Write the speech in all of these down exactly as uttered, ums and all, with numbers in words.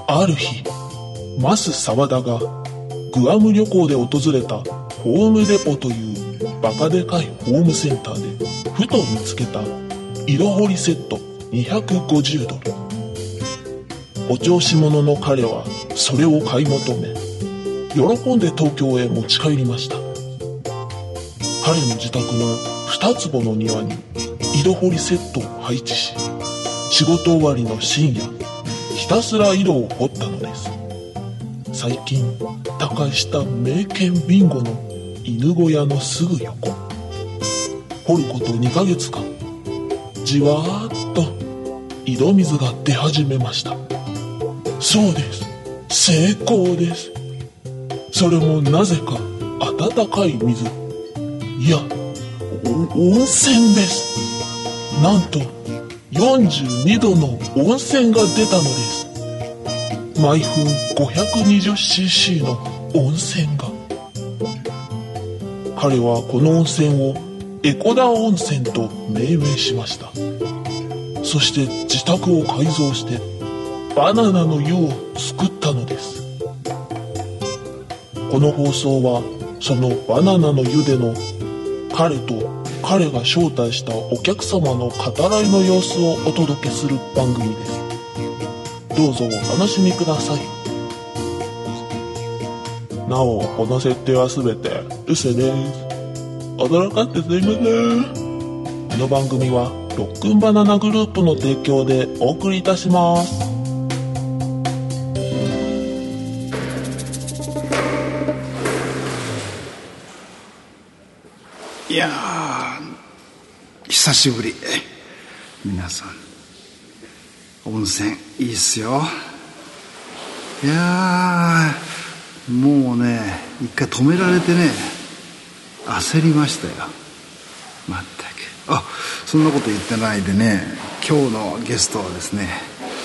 ある日、マス沢田がグアム旅行で訪れたホームデポというバカでかいホームセンターでふと見つけた色彫りセットにひゃくごじゅうドル。お調子者の彼はそれを買い求め、喜んで東京へ持ち帰りました。彼の自宅の二坪の庭に色彫りセットを配置し、仕事終わりの深夜、ひたすら色を彫ったのです。最近他界した名犬ビンゴの犬小屋のすぐ横。彫ることにかげつかん、じわーっと井戸水が出始めました。そうです、成功です。それもなぜか温かい水、いや温泉です。なんとよんじゅうにどの温泉が出たのです。毎分 ごひゃくにじゅうシーシー の温泉が。彼はこの温泉をエコダ温泉と命名しました。そして自宅を改造してバナナの湯を作ったのです。この放送はそのバナナの湯での彼と彼が招待したお客様の語らいの様子をお届けする番組です。どうぞお楽しみください。なお、この設定はすべて嘘です。驚かってすいません。この番組はロックンバナナグループの提供でお送りいたします。 いやー、久しぶり。皆さん、温泉いいっすよ。いやー、もうね、一回止められてね、焦りましたよ。まったく。あ、そんなこと言ってないでね、今日のゲストはですね、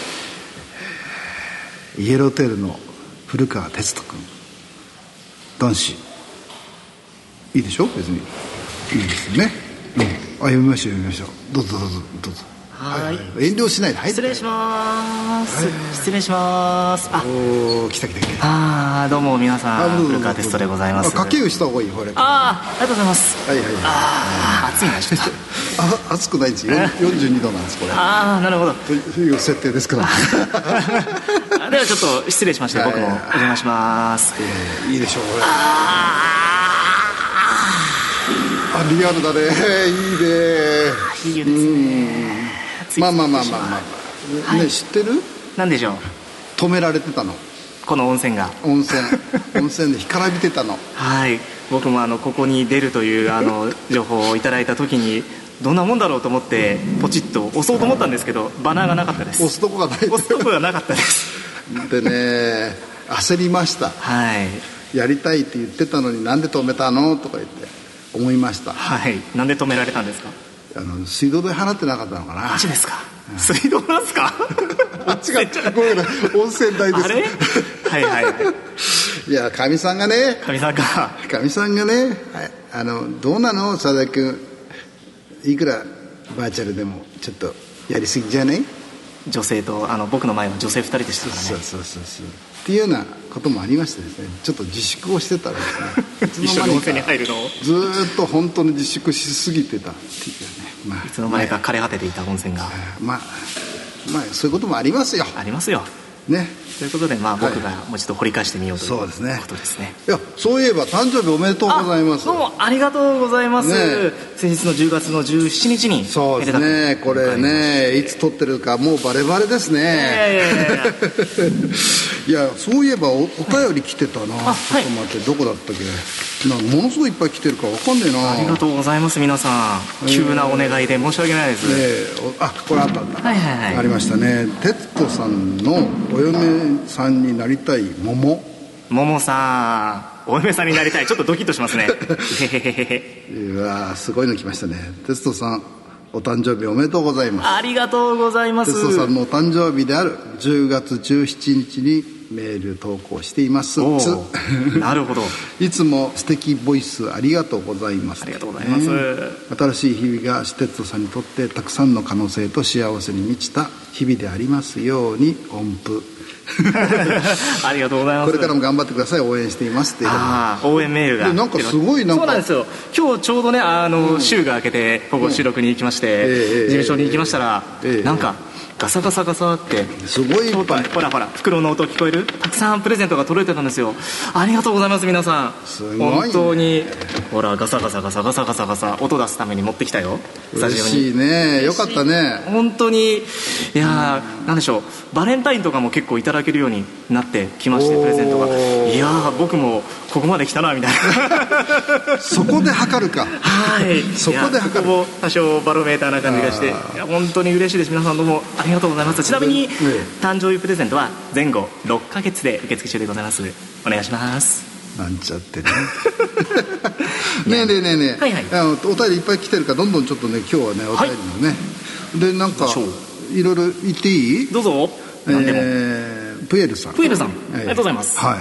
イエローテールの古川哲人君。男子いいでしょ、別に。いいですよね。うん、あ、読みましょう読みましょう。どうぞどうぞどうぞ。 はい、はいはい、 遠慮しないで入って。 失礼します、はい、失礼します。あ、 おー、来た来た来た。 あー、どうも皆さん、古川テストでございます。 掛け湯した方がいいよ、これ。 あー、ありがとうございます。 はいはいはい。 あー、暑いな、ちょっとあ、暑くないんですよ。よんじゅうにどなんです、これ。 あー、なるほど。 という設定ですからではちょっと失礼しまして、僕もお邪魔します。 えー、いいでしょう、これ。あ、リアルだね。いいね。 いい湯ですね。 まあまあまあまあまあ、はい、ね、知ってる？ 何でしょう。 止められてたの、 この温泉が。 温泉温泉で干からびてたの。 はい、僕もあのここに出るというあの情報をいただいた時にどんなもんだろうと思ってポチッと押そうと思ったんですけど、バナーがなかったです。 押すとこがない。 押すとこがなかったですでね、焦りました。 はい、 やりたいって言ってたのになんで止めたのとか言って思いました。 はい、なんで止められたんですか？ あの水道代払ってなかったのかな。 マジですか？うん、水道なんですか？ あ、違う、ごめんなさい、温泉代です。 あれはいはいはい。 いや、かみさんがね、 かみさんかかみさんがね、はい、あのどうなの佐々木君、いくらバーチャルでもちょっとやりすぎじゃね？ 女性と、あの僕の前は女性ふたりでしたからね。 そうそうそうそうっていうようなこともありましてですね、ちょっと自粛をしてたらですね、 一緒に温泉に入るのをずーっと本当に自粛しすぎてたっていうね、まあ、 いつの間にか枯れ果てていた温泉が、 まあまあそういうこともありますよ。 ありますよね。ということで、まあ、僕がもう一度掘り返してみようということですね。 いや、そういえば誕生日おめでとうございます。 どうもありがとうございます、ね、先日のじゅうがつのじゅうしちにちに。 そうですね、これね、いつ撮ってるかもうバレバレですね。いやいやいやいやいや、そういえば お, お便り来てたな、はい、ちょっと待って、どこだったっけな、ものすごいいっぱい来てるから分かんねえな。 ありがとうございます。皆さん急なお願いで申し訳ないです、 ね、あ、これあったんだ、 はいはいはい、 ありましたね。徹子さんのお嫁さんになりたい桃桃さん、お嫁さんになりたい、ちょっとドキッとしますねうわ、すごいの来ましたね。徹子さん、お誕生日おめでとうございます。 ありがとうございます。 徹子さんのお誕生日であるじゅうがつじゅうしちにちにメール投稿しています。 なるほどいつも素敵ボイスありがとうございます。 ありがとうございます、ね、 新しい日々が徹子さんにとってたくさんの可能性と幸せに満ちた日々でありますように。音符ありがとうございます。 これからも頑張ってください、応援していますっていう。 ああ、応援メールが。 でなんかすごいなんかそうなんですよ。今日ちょうどね、あの、うん、週が明けてここ収録に行きまして、うん、えー、事務所に行きましたら、えー、なんかガサガサガサってすごいいっぱい、 ほらほら袋の音聞こえる、たくさんプレゼントが届いてたんですよ。ありがとうございます、皆さん。 すごい、ね、 本当にほらガサガサガサガサガサガサ音出すために持ってきたよ、スタジオに。 嬉しいね、よかったね。 本当に。いやー、なんでしょう、バレンタインとかも結構いただけるようになってきまして、プレゼントが。いやー、僕もここまで来たなみたいなそこで測るか。 はい、 そこで測る。 ここも多少バロメーターな感じがして、いや本当に嬉しいです。皆さんどうもありがとうございます。ちなみに、ね、誕生日プレゼントは前後ろっかげつで受付中でございます。お願いします。 なんちゃってねねえねえねえねえ、はいはい、あのお便りいっぱい来てるから、どんどんちょっとね、今日はねお便りのね、はい、でなんかいろいろ言っていい？ どうぞ。何でも。 えー、プエルさんプエルさん、えー、ありがとうございます。 はい、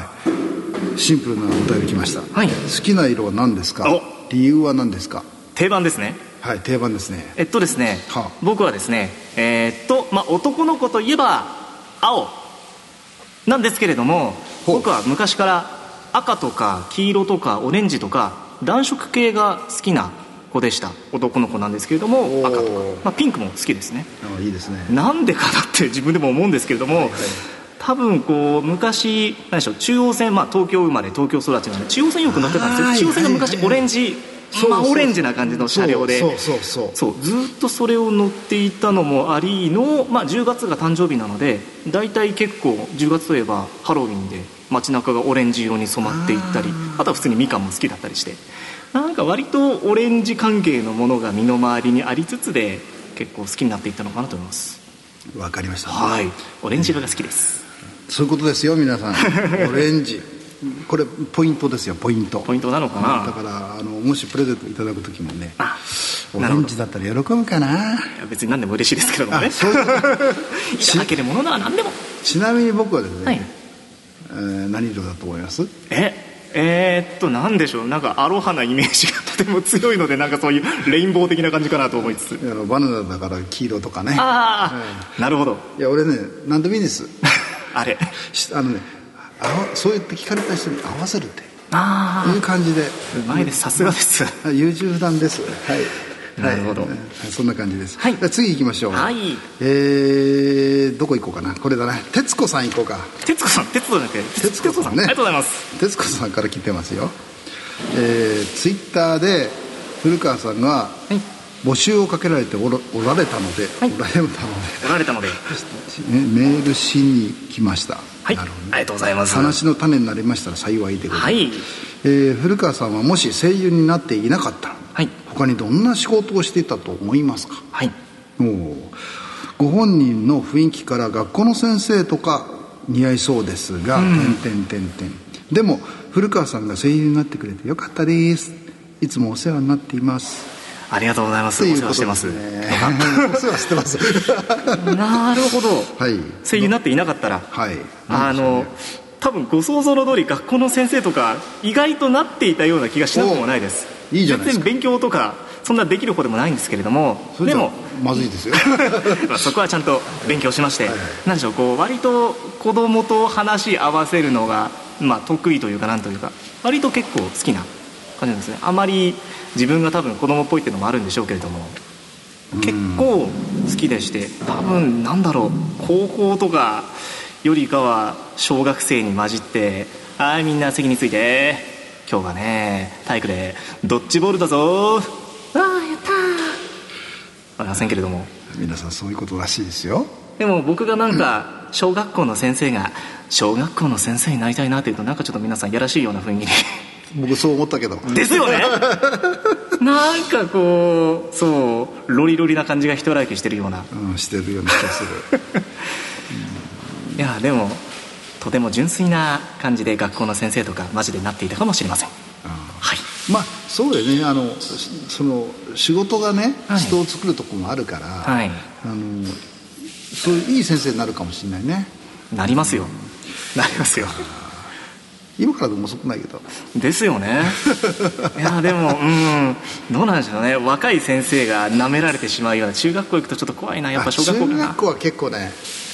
シンプルなお便り来ました。 はい、 好きな色は何ですか？理由は何ですか？ 定番ですね。 はい、定番ですね。 えっとですね、はあ、僕はですね、えー、っとまあ男の子といえば青なんですけれども、僕は昔から赤とか黄色とかオレンジとか暖色系が好きな子でした。男の子なんですけれども、赤とか、まあ、ピンクも好きですね。 あ、いいですね。 なんでかなって自分でも思うんですけれども、はいはい、多分こう昔何でしょう、中央線、まあ、東京生まれ東京育ちなので中央線よく乗ってたんですよ。中央線が昔オレンジ、まあ、オレンジな感じの車両で、 そうそうそうそうずっとそれを乗っていたのもありの、まあ、じゅうがつが誕生日なので、だいたい結構じゅうがつといえばハロウィンで街中がオレンジ色に染まっていったり、 あ, あとは普通にみかんも好きだったりして、なんか割とオレンジ関係のものが身の回りにありつつで結構好きになっていったのかなと思います。 わかりました、ね、 はい、オレンジ色が好きです、 うん、そういうことですよ皆さんオレンジこれポイントですよ、ポイントポイントなのかな。 だからあのもしプレゼントいただく時もね、あ、オレンジだったら喜ぶかな。いや別に何でも嬉しいですけれどもね。 そういうこといただけるものなら何でも。 ちなみに僕はですね、 はい、 えー、何色だと思います？ ええー、っと何でしょう、なんかアロハなイメージがとても強いので、なんかそういうレインボー的な感じかなと思いつつ、 あのバナナだから黄色とかね。 ああ、うん、なるほど。 いや俺ね、何でもいいですあれあのね、あそう言って聞かれた人に合わせるってあいう感じで。うまいです、さすがです。 優柔不断です。はい、 なるほど、 はい、そんな感じです、 はい、 次行きましょう。 はい、 えー、どこ行こうかな。これだね、徹子さん行こうか。 徹子さん、徹子じゃなくて徹子さんね。 ありがとうございます。 徹子さんから来てますよ。えー、ツイッターで古川さんが、はい、募集をかけられておられたので、はい、おられたのでおられたのでメールしに来ました。 はい、なるほどね、ありがとうございます。 話の種になりましたら幸いでございます、はい。えー、古川さんはもし声優になっていなかったら、はい、他にどんな仕事をしていたと思いますか？ はい、 おご本人の雰囲気から学校の先生とか似合いそうですが、うん、点々点々でも古川さんが声優になってくれてよかったです。いつもお世話になっています。 ありがとうございます。お世話してます。お世話してますなるほど、 はい、 声優になっていなかったら、 はい、 あの多分ご想像の通り学校の先生とか意外となっていたような気がしなくもないです。 いいじゃないですか。 全然勉強とかそんなできる方でもないんですけれども、でもまずいですよまあそこはちゃんと勉強しまして、はい、なんでしょう、こう割と子供と話合わせるのが、まあ、得意というかなんというか割と結構好きな感じなんですね。あまり自分が多分子供っぽいっていうのもあるんでしょうけれども、結構好きでして、多分なんだろう、高校とかよりかは小学生に混じって、はいみんな席について、今日はね体育でドッジボールだぞ、わあやったー、ありませんけれども、 皆さんそういうことらしいですよ。 でも僕がなんか小学校の先生が小学校の先生になりたいなっていうと、なんかちょっと皆さんやらしいような雰囲気に僕そう思ったけどですよねなんかこうそうロリロリな感じが一笑いしてるような、 うん、してるような気がする、 うん、いやでもとても純粋な感じで学校の先生とかマジでなっていたかもしれません。はい、 まあそうだよね。あのその仕事がね、はい、人を作るとこもあるから、はい、あのそういういい先生になるかもしれないね。 なりますよ、うん、なりますよ。 今からでも遅くないけどですよねいやでもうんどうなんでしょうね、若い先生が舐められてしまうような中学校行くとちょっと怖いな。やっぱ小学校かな。 中学校は結構ね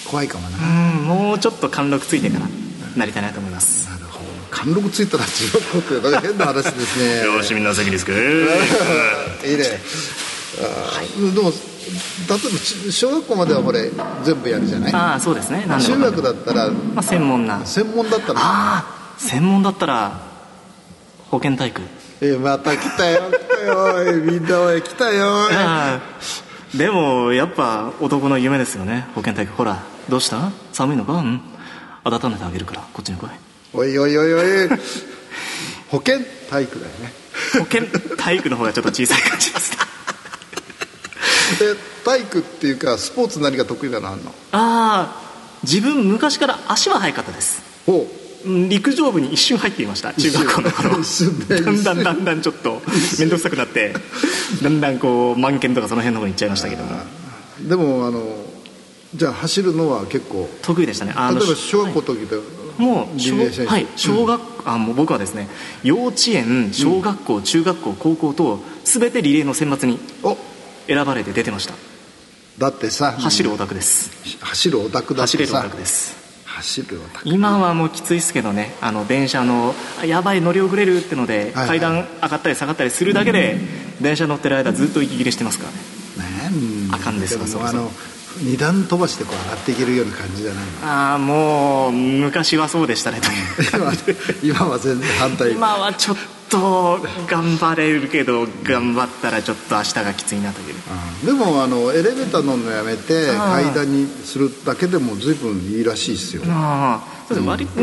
怖いかもな。 うんもうちょっと貫禄ついてからなりたいなと思います。 なるほど。貫禄ついたら中学校ってなんか変な話ですね。 よしみんな席につく。いいね。あでも例えば小学校まではこれ全部やるじゃない。 ああそうですね。何でも中学だったら、 まあ、専門な専門だったら、 ああ専門だったら保健体育。 えまた来たよ来たよみんなおい来たよ。 あでもやっぱ男の夢ですよね保健体育。ほらどうした寒いのか。うん温めてあげるからこっちに来い。 おいおいおいおい保健体育だよね。 保健体育の方がちょっと小さい感じですね。 え体育っていうかスポーツ何が得意なのあんの。ああ自分昔から足は速かったです。 ほう陸上部に一瞬入っていました中学校の頃。だんだんだんだんちょっと面倒くさくなってだんだんこう満剣とかその辺の方に行っちゃいましたけども。 でもあのじゃあ走るのは結構得意でしたね。あの例えば小学校の時で、はい、 もう小、はい、小学、うん、あもう僕はですね幼稚園小学校、うん、中学校高校と全てリレーの選抜に選ばれて出てました。 だってさ走るオタクです。 走るオタクだってさ走れるオタクです。 走るオタク今はもうきついですけどねあの電車のやばい乗り遅れるってので、はいはい、階段上がったり下がったりするだけで、うん、電車乗ってる間ずっと息切れしてますからね。ねあかんですよ。 でもあの二段飛ばしてこう上がっていけるような感じじゃないの。 ああもう昔はそうでしたね。 今, 今は全然反対。 今はちょっと頑張れるけど頑張ったらちょっと明日がきついなという。 でもあのエレベーター乗るのやめて階段にするだけでも随分いいらしいですよ。ああそうです、うん、割, うん、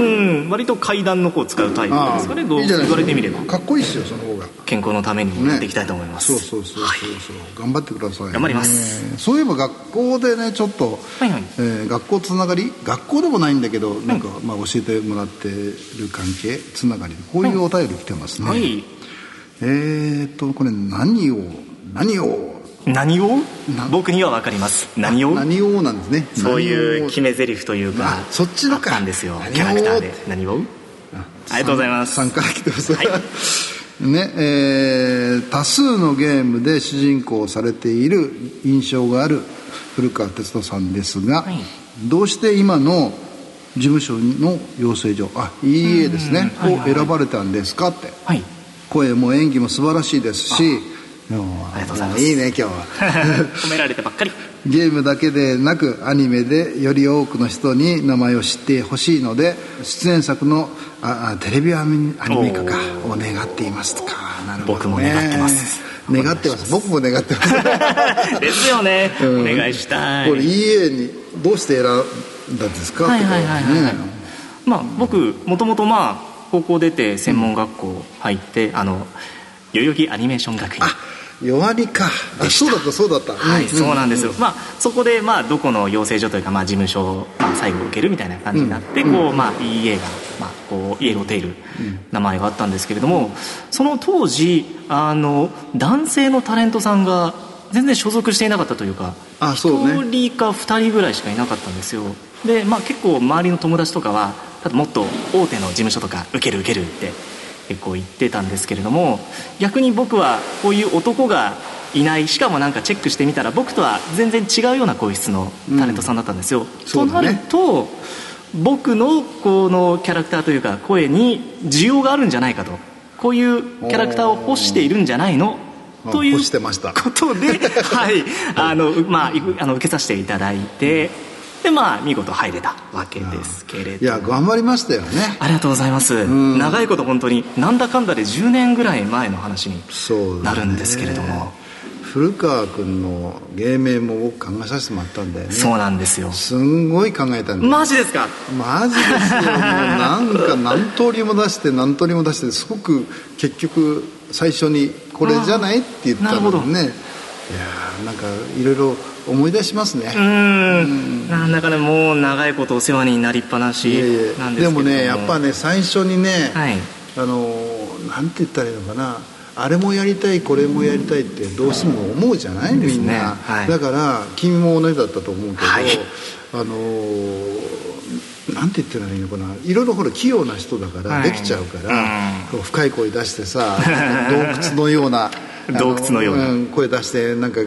割と階段の方を使うタイプですかね。どう言われてみればかっこいいですよその方が。 健康のためにやっていきたいと思います、 ね、そうそうそうそう、はい、頑張ってください、ね、 頑張ります。 そういえば学校でねちょっと、はいはいえー、学校つながり学校でもないんだけどなんか、はいまあ、教えてもらってる関係つながりこういうお便り来てますね、はい、えーっとこれ何を何を何を僕には分かります。何を何をなんですね。 そういう決め台詞というかそっちのかあったんですよキャラクターで。何をありがとうございます。 さんから来てます、はいねえー、多数のゲームで主人公をされている印象がある古川哲人さんですが、はい、どうして今の事務所の養成所あ イーエー ですね、はいはい、を選ばれたんですかって、はい、声も演技も素晴らしいですしありがとうございます。 いいね今日は褒められてばっかり。 ゲームだけでなくアニメでより多くの人に名前を知ってほしいので出演作のあテレビアニメ化かを願っていますとか。なるほどね、 僕も願ってます。 願ってます。僕も願ってますですよね、うん、お願いしたい。 これ イーエー にどうして選んだんですか。 はいはいはいはい、はい、まあ僕もともとまあ高校出て専門学校入って、うん、あの代々木アニメーション学院弱りかあそうだったそうだったはい、うん、そうなんですよ、うん、まあそこでまあどこの養成所というかまあ事務所を最後受けるみたいな感じになって、うん、こうまあ イーエー がまあこうイエローテイル名前があったんですけれども、その当時あの男性のタレントさんが全然所属していなかったというかあそうね、 ひとりかふたりぐらいしかいなかったんですよ。でまあ結構周りの友達とかはもっと大手の事務所とか受ける受けるって結構言ってたんですけれども、逆に僕はこういう男がいない、しかもなんかチェックしてみたら僕とは全然違うような声質のタレントさんだったんですよ、うんとなると僕のこのキャラクターというか声に需要があるんじゃないかと、こういうキャラクターを欲しているんじゃないのということで、はいあのまあ、あの受けさせていただいて、でまあ見事入れたわけですけれど、 いや頑張りましたよね。 ありがとうございます、うん、長いこと本当になんだかんだでじゅうねんぐらい前の話になるんですけれども、 古川君の芸名も僕考えさせてもらったんだよね。 そうなんですよ。 すんごい考えたんだよ。 マジですか。 マジですよ。もうなんか何通りも出して何通りも出してすごく結局最初にこれじゃないって言ったのね。いやなんかいろいろ思い出しますね。うんうんなんだかねもう長いことお世話になりっぱなしなんですけども、 でもねやっぱね最初にね、はい、あのなんて言ったらいいのかな、あれもやりたいこれもやりたいってどうしても思うじゃない、うん、みんな、ねはい、だから君も同じだったと思うけど、はい、あのなんて言ったらいいのかな、いろいろほら器用な人だからできちゃうから、はい、深い声出してさ洞窟のような洞窟のような、 うん、声出してなんか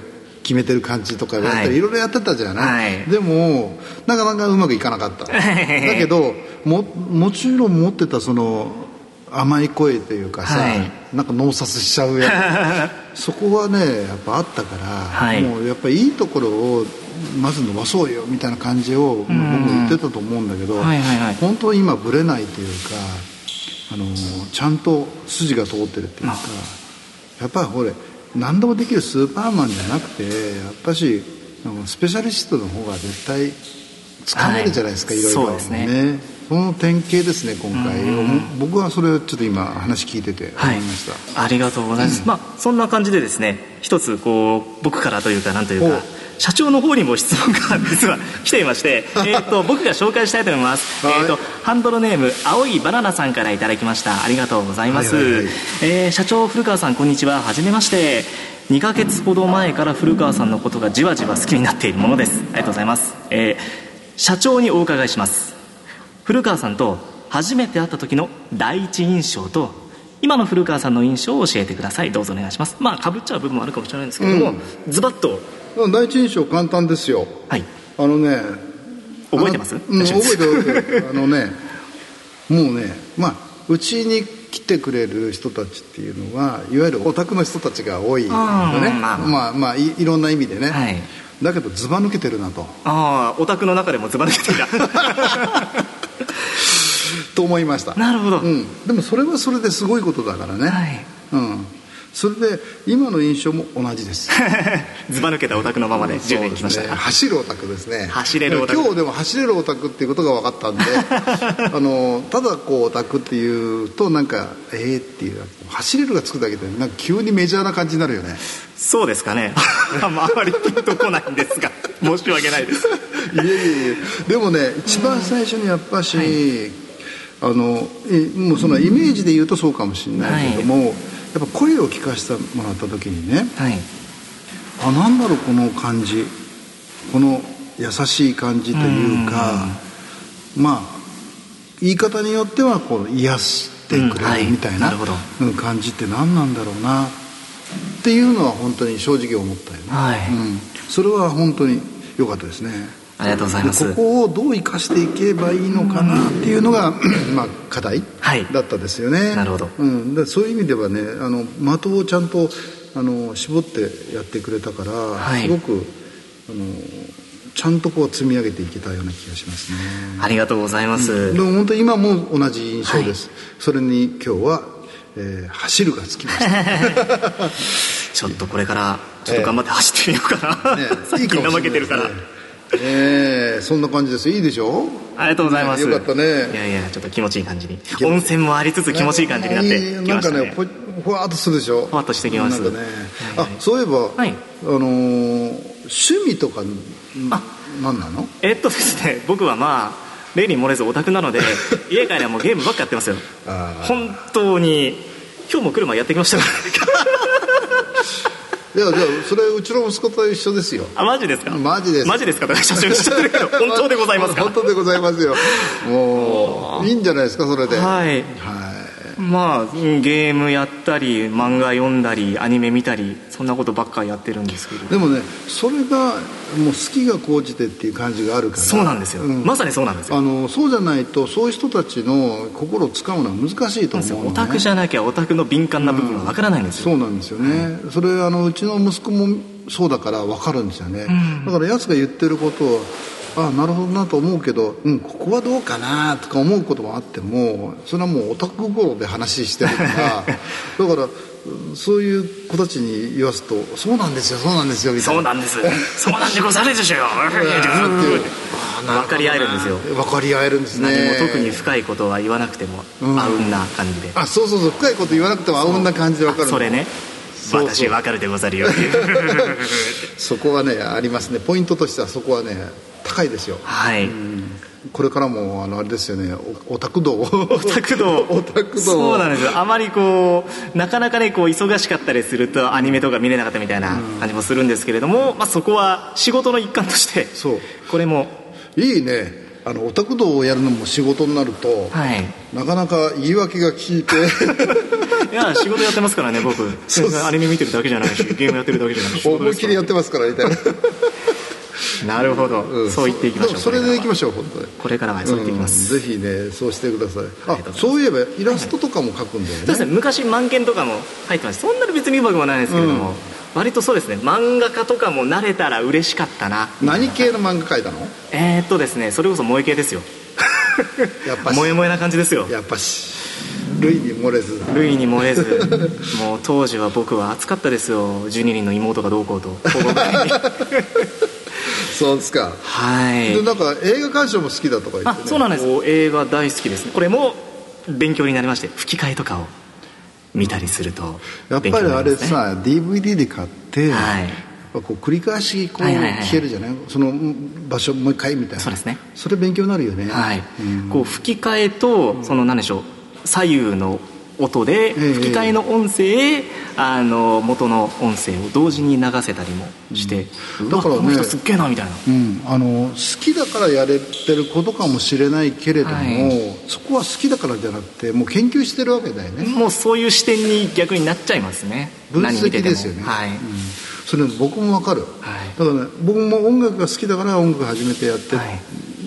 決めてる感じとかやったり、はい、いろいろやってたじゃない、 はい、 でもなかなかうまくいかなかっただけど も, もちろん持ってたその甘い声というかさ、はい、なんか脳殺しちゃうやつそこはねやっぱあったから、はい、もうやっぱりいいところをまず伸ばそうよみたいな感じを僕も言ってたと思うんだけど、はいはいはい、本当に今ブレないというか、あのちゃんと筋が通ってるっていうか、やっぱりこれ何でもできるスーパーマンじゃなくて、やっぱしスペシャリストの方が絶対つかめるじゃないですか、はい、いろいろ。そうですね。ね、その典型ですね今回。僕はそれをちょっと今話聞いてて思いました、 はい、ありがとうございます、うん、まあそんな感じでですね、一つこう僕からというかなんというか社長の方にも質問が実は来ていましてえと僕が紹介したいと思います、はい、えー、とハンドルネーム青いバナナさんからいただきました。ありがとうございます、はいはいはい。えー、社長古川さんこんにちは。はじめまして。にかげつほど前から古川さんのことがじわじわ好きになっているものです。ありがとうございます、えー、社長にお伺いします。古川さんと初めて会った時の第一印象と今の古川さんの印象を教えてください。どうぞお願いします。まあかぶっちゃう部分もあるかもしれないんですけれども、うん、ズバッと。 第一印象簡単ですよ。 はい。 あのね、 覚えてます？ うん、覚えてる。あのね、もうね、まあうちに来てくれる人たちっていうのはいわゆるオタクの人たちが多いよね。まあまあ、まあ、い, いろんな意味でね。はい。だけどズバ抜けてるなと。 ああ、オタクの中でもズバ抜けていた。 と思いました。 なるほど。 うん。でもそれはそれですごいことだからね。はい。うん。それで今の印象も同じですずば抜けたオタクのままでじゅうねん来ました、ね、 走るオタクですね。 走れるオタク。 今日でも走れるオタクっていうことが分かったんであのただこうオタクっていうとなんかえーっていう走れるがつくだけでなんか急にメジャーな感じになるよね。 そうですかねあまりピンとこないんですが申し訳ないですいえいえいえ。でもね一番最初にやっぱし、はい、あのもうそのイメージで言うとそうかもしれないけども、はい、やっぱ声を聞かせてもらった時にね、はい、あ、なんだろうこの感じ、この優しい感じというか、うまあ言い方によってはこう癒してくれるみたいな感じって何なんだろうなっていうのは本当に正直思ったよね、はい、うん、それは本当に良かったですね。 ありがとうございます。 ここをどう生かしていけばいいのかなっていうのがまあ課題だったですよね、はい、 なるほど、 うん、だそういう意味ではね、あの的をちゃんとあの絞ってやってくれたから、はい、すごくあのちゃんとこう積み上げていけたような気がしますね。 ありがとうございます、うん、 でも本当に今も同じ印象です、はい、それに今日は、えー、走るがつきましたちょっとこれからちょっと頑張って走ってみようかな、えーね、最近怠けてるからえー、そんな感じです。いいでしょ。 ありがとうございます、 ね、よかったね。 いやいやちょっと気持ちいい感じに、温泉もありつつ気持ちいい感じになってきましたね。なんかねふわっとするでしょ。 ふわっとしてきます。 なんかね、あ、そういえば、はい、あのー、趣味とかあ何なの？ えっとですね、僕はまあ例に漏れずオタクなので家帰りはもうゲームばっかやってますよ。本当に今日も車やってきましたからいや、じゃあそれうちの息子と一緒ですよ。 あ、マジですか？ マジです。 マジですかとか写真しちゃってるけど本当でございますか？ 本当でございますよ。もういいんじゃないですかそれで。 はい、はい、まあゲームやったり漫画読んだりアニメ見たりそんなことばっかりやってるんですけど、 でもねそれがもう好きが高じてっていう感じがあるから。 そうなんですよ、うん、まさにそうなんですよ。 あのそうじゃないとそういう人たちの心をつかむのは難しいと思うの、ね、 オタクじゃなきゃオタクの敏感な部分は分からないんですよ、 うん、そうなんですよね、うん、それあのうちの息子もそうだから分かるんですよね、うん、だからやつが言ってることをああなるほどなと思うけど、うん、ここはどうかなとか思うこともあってもそれはもうオタク心で話してるからだからそういう子たちに言わすとそうなんですよそうなんですよみたいな、 そうなんですそうなんでござるでしょう分かり合えるんですよ。 分かり合えるんですね。 何も特に深いことは言わなくてもあうんな感じで、 あ、そうそうそう、深いこと言わなくてもあうんな感じで分かる。 それね、そうそう、私分かるでござるよそこはねありますね。ポイントとしてはそこはね高いですよ。 はい、うん、 これからもあのあれですよね、オタク道オタク道オタク道そうなんですよ。あまりこうなかなかねこう忙しかったりするとアニメとか見れなかったみたいな感じもするんですけれども、うん、まあ、そこは仕事の一環としてそうこれもいいね。あのオタク道をやるのも仕事になると、はい、なかなか言い訳が効いていや仕事やってますからね僕。そうアニメ見てるだけじゃないしゲームやってるだけじゃないし思いっきりやってますからみたいななるほど、うん、そう言っていきましょう。 それでいきましょう本当に。 これからはそう言っていきます、 うん、ぜひねそうしてください。あそういえばイラストとかも描くんだよね。 そうですね昔漫研とかも入ってます。そんなに別にうまくもないんですけれども、うん、割とそうですね漫画家とかもなれたら嬉しかったな。 何系の漫画描いたの？ えー、っとですねそれこそ萌え系ですよやっぱし萌え萌えな感じですよ。 やっぱし類に漏れず類に漏れずもう当時は僕は熱かったですよ。じゅうににんの妹がどうこうとそうですか。 はいでなんか映画鑑賞も好きだとか言って、ね、 あそうなんです。映画大好きですね。これも勉強になりまして吹き替えとかを見たりするとやっぱりあれさ ディーブイディー で買って、はい、こう繰り返しこう聞けるじゃない、はいはいはい、その場所もう一回みたいな。そうですね。それ勉強になるよね。 はい、うん、こう吹き替えとその何でしょう左右の音で吹き替えの音声、えー、あの元の音声を同時に流せたりもして、うん、だからねこの人すっげえなみたいな、 うん、あの好きだからやれてることかもしれないけれども、はい、そこは好きだからじゃなくてもう研究してるわけだよね。 もうそういう視点に逆になっちゃいますね。 分析ですよね。はい、うん、それ僕も分かる、はい、だからね僕も音楽が好きだから音楽始めてやって、はい、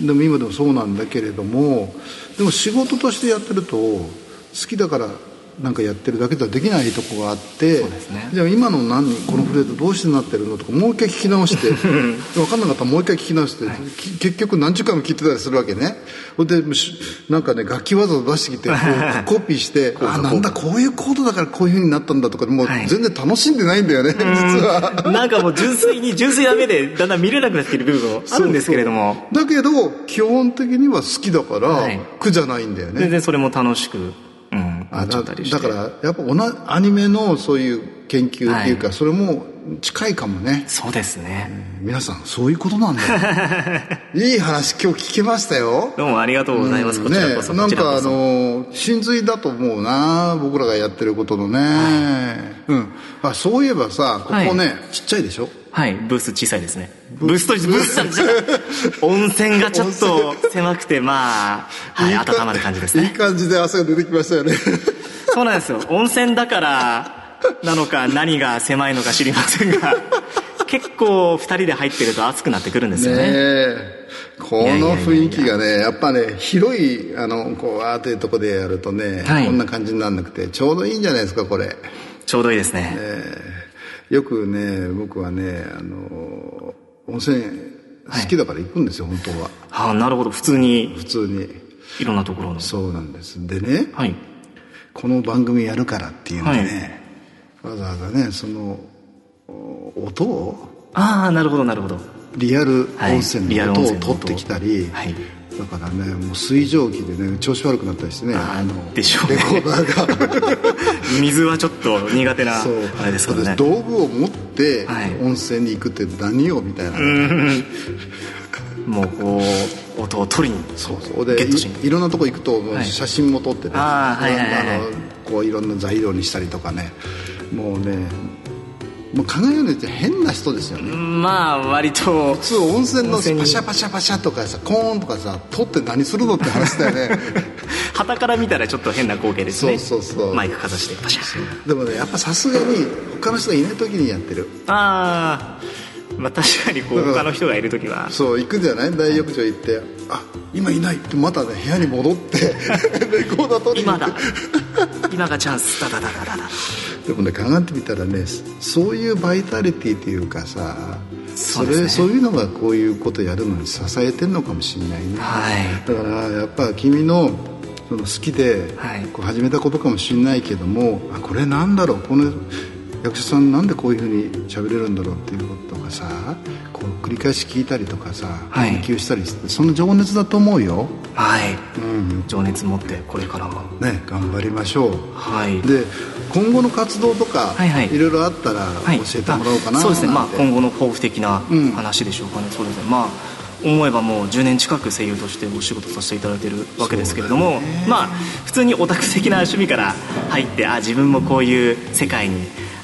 でも今でもそうなんだけれどもでも仕事としてやってると好きだからなんかやってるだけではできないとこがあって、そうですね、じゃあ今の何このフレーズどうしてなってるのとかもう一回聞き直して分かんなかったらもう一回聞き直して、はい、結局何十回も聞いてたりするわけね。でなんかね楽器わざと出してきてこうコピーしてあなんだこういうコードだからこういう風になったんだとかもう全然楽しんでないんだよね、はい、実はなんかもう純粋に純粋な目でだんだん見れなくなっている部分もあるんですけれどもそうそうだけど基本的には好きだから、はい、苦じゃないんだよね。 全然それも楽しくうん、 あだ, だからやっぱ同じアニメのそういう研究っていうか、はい、それも近いかもね。 そうですね、 うん、皆さんそういうことなんだいい話今日聞けましたよ。 どうもありがとうございます、うん、こちらこそ、 ね、なんかあの真髄だと思うな僕らがやってることのね、はいうん、あそういえばさここね、はい、ちっちゃいでしょ。 はい、ブース小さいですね。ブースとブース温泉がちょっと狭くてまあ、はい、温まる感じですね。 いい感じで汗が出てきましたよねそうなんですよ。温泉だからなのか何が狭いのか知りませんが結構ふたりで入ってると暑くなってくるんですよ ね, ねこの雰囲気がねやっぱね広いあのこうアートいうとこでやるとね、はい、こんな感じにならなくてちょうどいいんじゃないですかこれ。 ちょうどいいですね。 ねよくね僕はねあの温泉好きだから行くんですよ、はい、本当は。 はあなるほど。普通に普通にいろんなところの。 そうなんです。でね、 はい、 この番組やるからっていうんでね、はい、わざわざねその音をああなるほどなるほどリアル温泉の音を取ってきたり、はい、だからねもう水蒸気でね調子悪くなったりしてねあのでしょうねレコーダーが水はちょっと苦手なあれですからね。 道具を持って温泉に行くって何よみたいな、 ね、もうこう音を取りにそうそうで い, いろんなとこ行くと写真も撮ってね、はい、あ、はいはいはいはい、あのこういろんな材料にしたりとかねもうねもう考えようによって変な人ですよね。 まあ割と普通温泉のパシャパシャパシャとかさコーンとかさ取って何するのって話だよね旗から見たらちょっと変な光景ですね。 そうそうそうマイクかざしてパシャ。 でもねやっぱさすがに他の人がいない時にやってる。 ああまあ確かにこう他の人がいる時はそう行くんじゃない大浴場行ってあ今いないってまたね部屋に戻ってレコーダー取りに行って今だ今がチャンスダダダダダダでもね考えてみたらねそういうバイタリティっていうかさそれ そう,、ね、そういうのがこういうことやるのに支えてるのかもしれないね、はい、だからやっぱ君のその好きでこう始めたことかもしれないけども、はい、あこれなんだろうこの役者さんなんでこういうふうに喋れるんだろうっていうこととかさこう繰り返し聞いたりとかさ、はい、研究したりしてその情熱だと思うよ。 はい、うん、情熱持ってこれからもね頑張りましょう。 はい、 で今後の活動とか、はいはい、いろいろあったら教えてもらおうかな、はい、 そうですね、まあ、今後の抱負的な話でしょうかね、うん、そうですね、まあ思えばもうじゅうねん近く声優としてお仕事させていただいているわけですけれども、まあ普通にオタク的な趣味から入ってあ自分もこういう世界に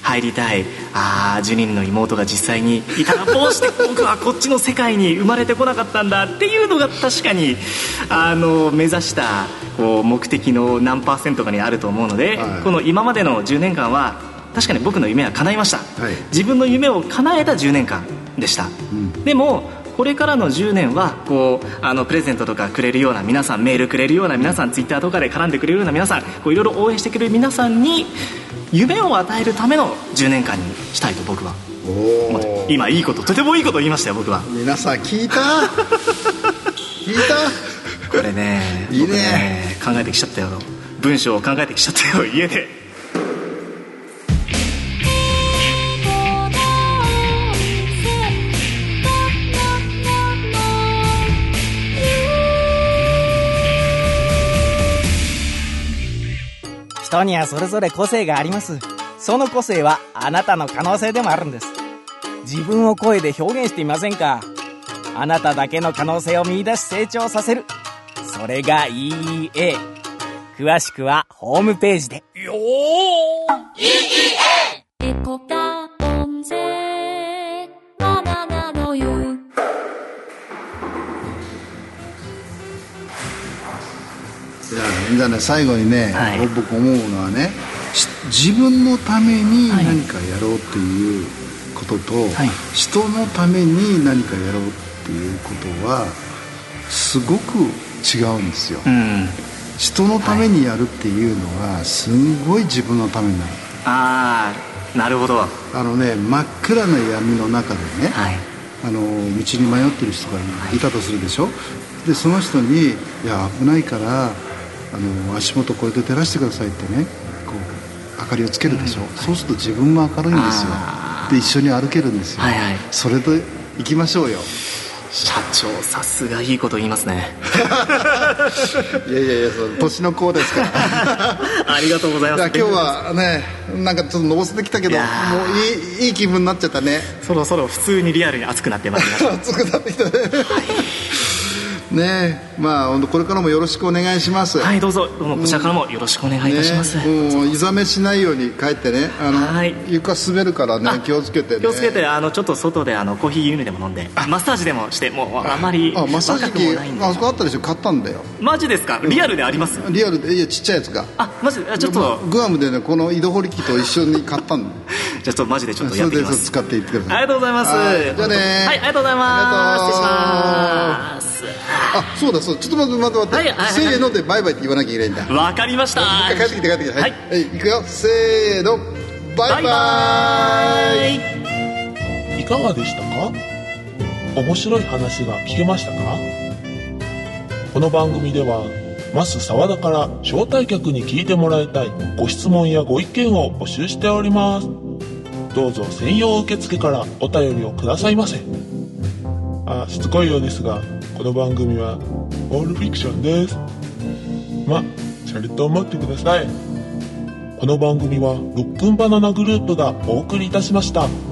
入りたい、ああじゅうにんの妹が実際にいたらどうして僕はこっちの世界に生まれてこなかったんだっていうのが確かにあの目指したこう目的の何パーセントかにあると思うので、はい、この今までのじゅうねんかんは確かに僕の夢は叶いました、はい、自分の夢を叶えたじゅうねんかんでした、うん、でもこれからのじゅうねんはこうあのプレゼントとかくれるような皆さん、メールくれるような皆さん、ツイッターとかで絡んでくれるような皆さん、こういろいろ応援してくれる皆さんに夢を与えるためのじゅうねんかんにしたいと僕は思って、今いいこと、とてもいいことを言いましたよ僕は。 皆さん聞いた聞いたこれねいい ね, ね考えてきちゃったよ、文章を考えてきちゃったよ家で。 人にはそれぞれ個性があります。その個性はあなたの可能性でもあるんです。自分を声で表現してみませんか。あなただけの可能性を見出し成長させる、それが イーイーエー。 詳しくはホームページで。よー イーイーエー エコカポンゼバナナの湯。 じゃあね、最後にね、はい、僕思うのはね、自分のために何かやろうっていうことと、はい、人のために何かやろうっていうことはすごく違うんですよ、うん、人のためにやるっていうのはすんごい自分のためになる。 ああ、なるほど。 あのね、真っ暗な闇の中でね、はい、あの道に迷ってる人がいたとするでしょ、はい、でその人にいや危ないからあの足元これで照らしてくださいってね、こう明かりをつけるでしょ、うん、そうすると自分も明るいんですよ。で一緒に歩けるんですよ、はいはい、それで行きましょうよ。 社長さすがいいこと言いますねいやいやいや、その年の子ですからありがとうございます。 いや今日はね、なんかちょっとのぼせてきたけど、もういい、いい気分になっちゃったね。 そろそろ普通にリアルに熱くなってまいりました熱くなってきたね、はいねえ、まあこれからもよろしくお願いします。 はい、どうぞ、どうもこちらからもよろしくお願いいたします、 ね、もういざめしないように帰ってね、あの、はい、床滑るからね、気をつけてね。 気をつけて、あのちょっと外であのコーヒー牛乳でも飲んでマッサージでもして、もうあまり若くもないんで。あ、マッサージ機あそこあったでしょ、買ったんだよ。 マジですか。リアルであります。 リアルで、いやちっちゃいやつが。 あ、マジで。ちょっとグアムでね、この井戸掘り機と一緒に買ったんだじゃあちょっとマジでちょっとやってみます。 それで使っていってください。 ありがとうございます。はい、 じゃあね。はい、 ありがとうございます。失礼します。 あ、そうだそうだ、ちょっと待って待って待って、はいはいはい、せーのでバイバイって言わなきゃいけないんだ。 わかりました。 帰ってきて帰ってきて、はい、はい、行くよ、せーの、バイバイ。いかがでしたか？面白い話が聞けましたか？この番組ではマス沢田から招待客に聞いてもらいたいご質問やご意見を募集しております。どうぞ専用受付からお便りをくださいませ。あ、しつこいようですが、この番組はオールフィクションです。ま、ちゃんと思ってください。この番組はろっぷんバナナグループがお送りいたしました。